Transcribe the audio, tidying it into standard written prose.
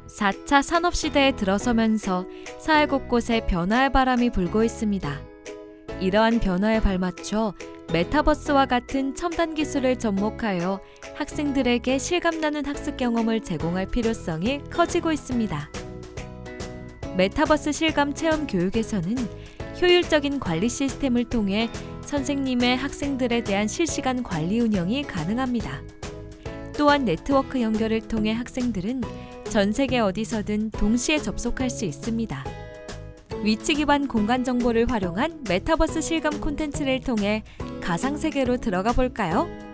4차 산업시대에 들어서면서 사회 곳곳에 변화의 바람이 불고 있습니다. 이러한 변화에 발맞춰 메타버스와 같은 첨단 기술을 접목하여 학생들에게 실감나는 학습 경험을 제공할 필요성이 커지고 있습니다. 메타버스 실감 체험 교육에서는 효율적인 관리 시스템을 통해 선생님의 학생들에 대한 실시간 관리 운영이 가능합니다. 또한 네트워크 연결을 통해 학생들은 전 세계 어디서든 동시에 접속할 수 있습니다. 위치 기반 공간 정보를 활용한 메타버스 실감 콘텐츠를 통해 가상세계로 들어가 볼까요?